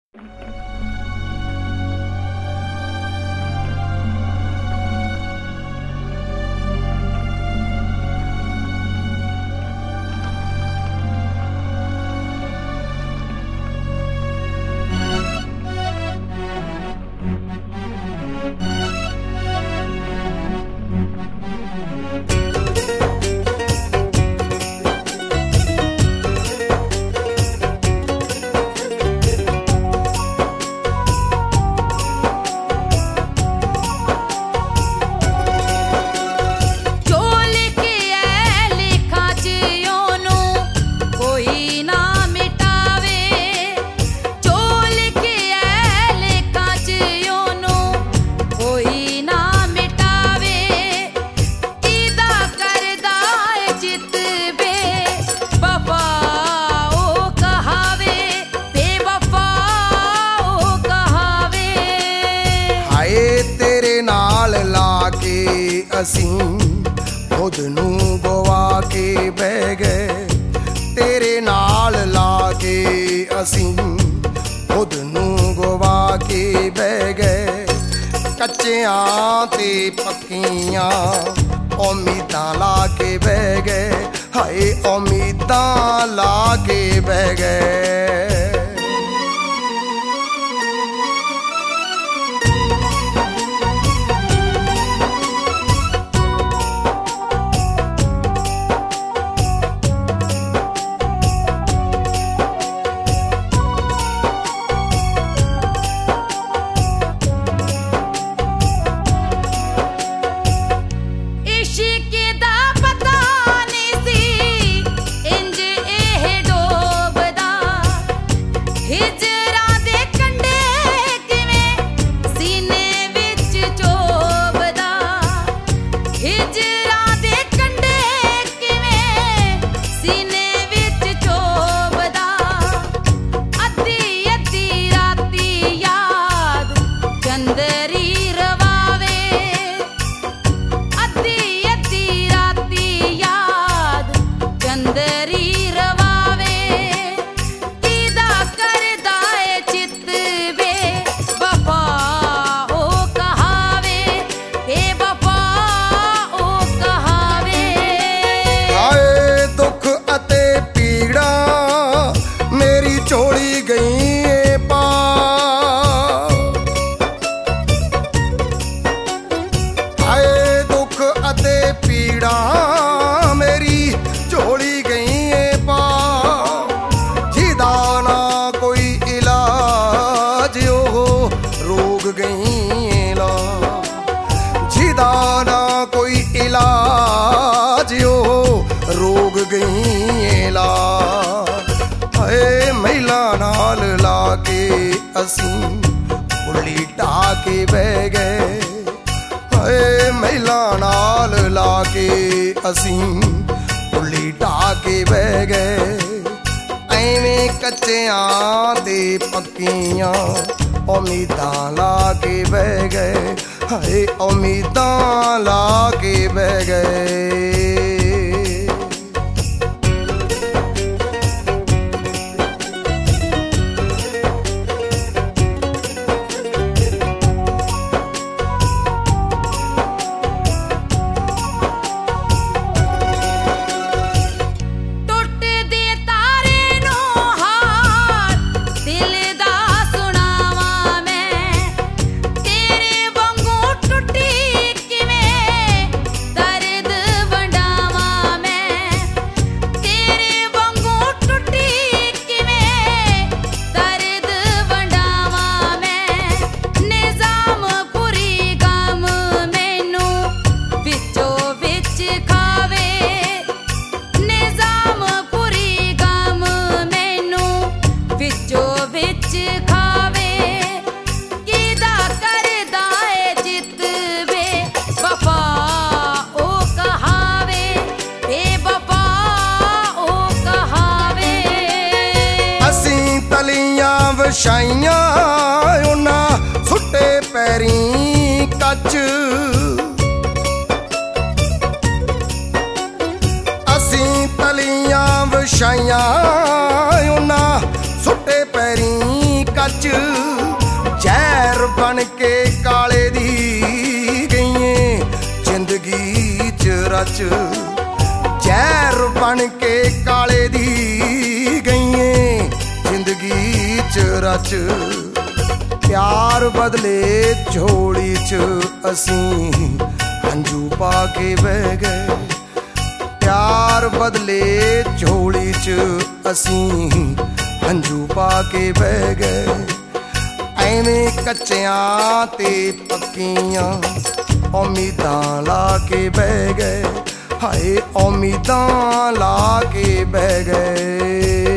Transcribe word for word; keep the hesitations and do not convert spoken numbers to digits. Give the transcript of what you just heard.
ਅਸੀਂ ਖੁਦ ਨੂੰ ਗਵਾ ਕੇ ਬਹਿ ਗਏ, ਤੇਰੇ ਨਾਲ ਲਾ ਕੇ ਅਸੀਂ ਖੁਦ ਨੂੰ ਗਵਾ ਕੇ ਬਹਿ ਗਏ। ਕੱਚਿਆਂ ਤੇ ਪੱਕੀਆਂ ਉਮੀਦਾਂ ਲਾ ਕੇ ਬਹਿ ਗਏ, ਹਾਏ ਉਮੀਦਾਂ ਲਾ ਕੇ ਬਹਿ ਗਏ। ਅਸੀਂ ਪੁੱਲੀ ਢਾ ਕੇ ਬਹਿ ਗਏ, ਹਾਏ ਮਹਿਲਾ ਨਾਲ ਲਾ ਕੇ ਅਸੀਂ ਪੁੱਲੀ ਢਾ ਕੇ ਬਹਿ ਗਏ। ਐਵੇਂ ਕੱਚਿਆਂ ਤੇ ਪੱਕੀਆਂ ਉਮੀਦਾਂ ਲਾ ਕੇ ਬਹਿ ਗਏ, ਹਾਏ ਉਮੀਦਾਂ ਲਾ ਕੇ ਬਹਿ ਗਏ। ਵਿਛਾਈਆਂ ਉਹਨਾਂ ਸੁੱਟੇ ਪੈਰੀਂ ਕੱਚ, ਅਸੀਂ ਤਲੀਆਂ ਵਿਛਾਈਆਂ ਉਹਨਾਂ ਸੁੱਟੇ ਪੈਰੀਂ ਕੱਚ। सच जहर बन के काले दी गईए जिंदगी च रच जहर बन के काले दी गईए जिंदगी च रच प्यार बदले झोली च असीं हंजू पा के बह गए प्यार बदले झोली च असीं हंजू पा के बह गए एवें कच्चियां ते पक्कियां उम्मीदां ला के बह गए हाय उम्मीदां ला के बह गए।